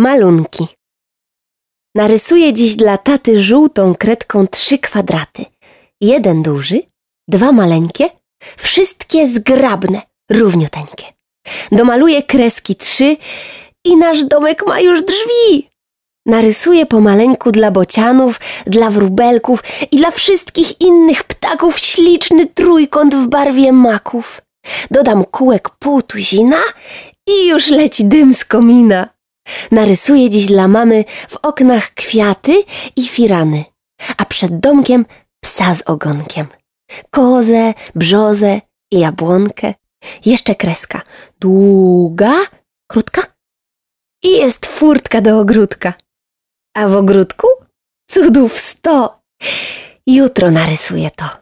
Malunki. Narysuję dziś dla taty żółtą kredką 3 kwadraty. 1 duży, 2 maleńkie, wszystkie zgrabne, równiuteńkie. Domaluję kreski 3 i nasz domek ma już drzwi. Narysuję pomaleńku dla bocianów, dla wróbelków i dla wszystkich innych ptaków śliczny trójkąt w barwie maków. Dodam kółek pół tuzina i już leci dym z komina. Narysuję dziś dla mamy w oknach kwiaty i firany, a przed domkiem psa z ogonkiem, kozę, brzozę i jabłonkę. Jeszcze kreska długa, krótka i jest furtka do ogródka. A w ogródku cudów 100. Jutro narysuję to.